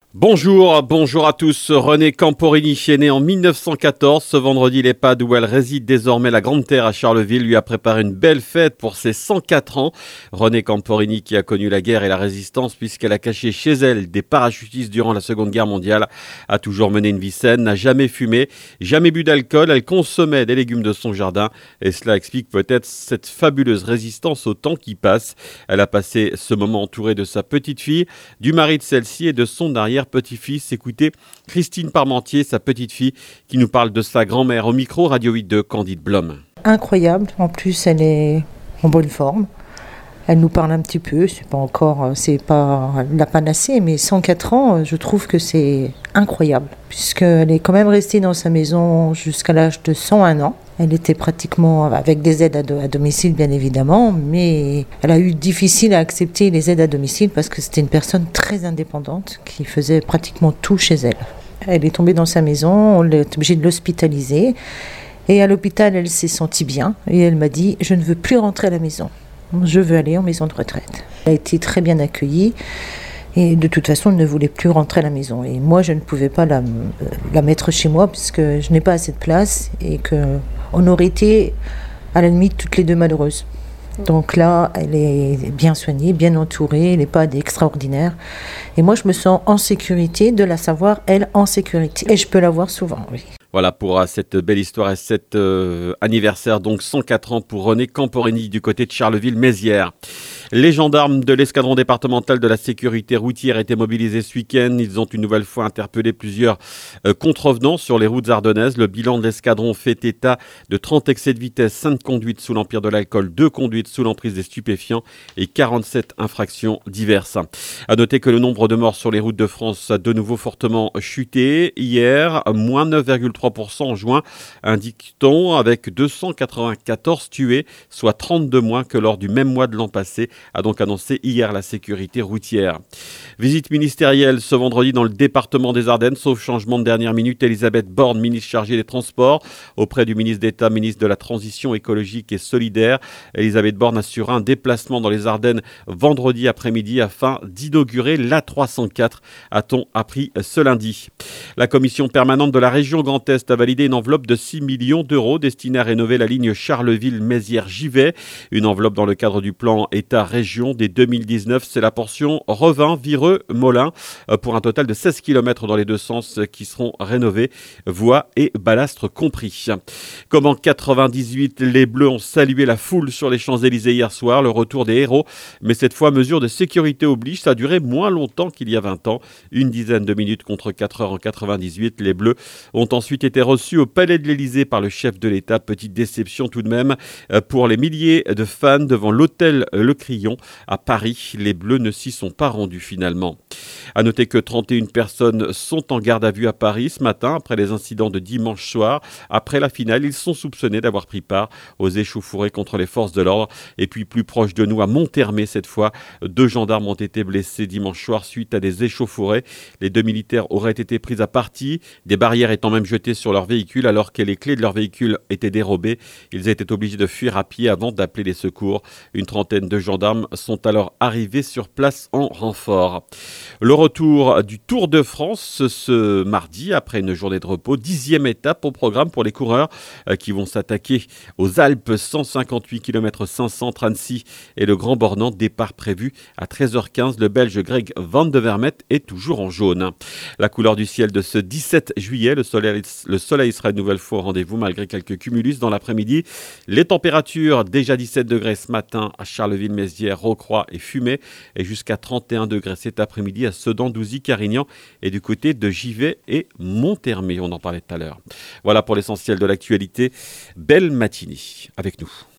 Bonjour à tous. René Camporini est né en 1914. Ce vendredi, l'EHPAD où elle réside désormais, la Grande Terre à Charleville, lui a préparé une belle fête pour ses 104 ans. René Camporini qui a connu la guerre et la résistance puisqu'elle a caché chez elle des parachutistes durant la Seconde Guerre mondiale, a toujours mené une vie saine, n'a jamais fumé, jamais bu d'alcool. Elle consommait des légumes de son jardin et cela explique peut-être cette fabuleuse résistance au temps qui passe. Elle a passé ce moment entourée de sa petite fille, du mari de celle-ci et de son arrière-petit-fils. Écoutez Christine Parmentier, sa petite fille, qui nous parle de sa grand-mère au micro Radio 8 de Candide Blum. Incroyable, en plus elle est en bonne forme. Elle nous parle un petit peu, c'est pas la panacée, mais 104 ans, je trouve que c'est incroyable, puisqu'elle est quand même restée dans sa maison jusqu'à l'âge de 101 ans. Elle était pratiquement avec des aides à domicile, bien évidemment, mais elle a eu difficile à accepter les aides à domicile parce que c'était une personne très indépendante qui faisait pratiquement tout chez elle. Elle est tombée dans sa maison, on est obligé de l'hospitaliser, et à l'hôpital, elle s'est sentie bien, et elle m'a dit « Je ne veux plus rentrer à la maison. Je veux aller en maison de retraite ». Elle a été très bien accueillie et de toute façon, elle ne voulait plus rentrer à la maison. Et moi, je ne pouvais pas la mettre chez moi puisque je n'ai pas assez de place et qu'on aurait été à la limite toutes les deux malheureuses. Donc là, elle est bien soignée, bien entourée, elle n'est pas extraordinaire. Et moi, je me sens en sécurité de la savoir, elle, en sécurité. Et je peux la voir souvent, oui. Voilà pour cette belle histoire et cet anniversaire, donc 104 ans pour René Camporini du côté de Charleville-Mézières. Les gendarmes de l'escadron départemental de la sécurité routière étaient mobilisés ce week-end. Ils ont une nouvelle fois interpellé plusieurs contrevenants sur les routes ardennaises. Le bilan de l'escadron fait état de 30 excès de vitesse, 5 conduites sous l'empire de l'alcool, 2 conduites sous l'emprise des stupéfiants et 47 infractions diverses. À noter que le nombre de morts sur les routes de France a de nouveau fortement chuté. Hier, moins 9,3% en juin, indique-t-on, avec 294 tués, soit 32 moins que lors du même mois de l'an passé, a donc annoncé hier la sécurité routière. Visite ministérielle ce vendredi dans le département des Ardennes, sauf changement de dernière minute. Elisabeth Borne, ministre chargée des Transports, auprès du ministre d'État, ministre de la Transition écologique et solidaire. Elisabeth Borne assura un déplacement dans les Ardennes vendredi après-midi afin d'inaugurer l'A304, a-t-on appris ce lundi. La commission permanente de la région Grand Est a validé une enveloppe de 6 millions d'euros destinée à rénover la ligne Charleville-Mézières-Givet. Une enveloppe dans le cadre du plan État-région dès 2019. C'est la portion Revin-Vireux-Molin pour un total de 16 km dans les deux sens qui seront rénovés, voies et balastres compris. Comme en 98, les Bleus ont salué la foule sur les Champs-Élysées hier soir, le retour des héros. Mais cette fois, mesure de sécurité oblige, ça a duré moins longtemps qu'il y a 20 ans. Une dizaine de minutes contre 4 heures en 98. Les Bleus ont ensuite été reçus au Palais de l'Élysée par le chef de l'État. Petite déception tout de même pour les milliers de fans devant l'hôtel Le Crillon à Paris. Les Bleus ne s'y sont pas rendus finalement. À noter que 31 personnes sont en garde à vue à Paris ce matin après les incidents de dimanche soir. Après la finale, ils sont soupçonnés d'avoir pris part aux échauffourées contre les forces de l'ordre. Et puis plus proche de nous, à Monthermé cette fois, 2 gendarmes ont été blessés dimanche soir suite à des échauffourées. Les 2 militaires auraient été pris à partie, des barrières étant même jetées sur leur véhicule alors que les clés de leur véhicule étaient dérobées. Ils étaient obligés de fuir à pied avant d'appeler les secours. Une trentaine de gendarmes sont alors arrivés sur place en renfort. Le retour du Tour de France ce mardi après une journée de repos, 10e étape au programme pour les coureurs qui vont s'attaquer aux Alpes, 158 km 500 entre Annecy et le Grand Bornand, départ prévu à 13h15. Le Belge Greg Van de Vermet est toujours en jaune. La couleur du ciel de ce 17 juillet, le soleil sera une nouvelle fois au rendez-vous malgré quelques cumulus dans l'après-midi. Les températures, déjà 17 degrés ce matin à Charleville-Mézières, Rocroi et Fumay, et jusqu'à 31 degrés cet après-midi à Sedan, Douzy, Carignan et du côté de Givet et Monthermé. On en parlait tout à l'heure. Voilà pour l'essentiel de l'actualité. Belle matinée avec nous.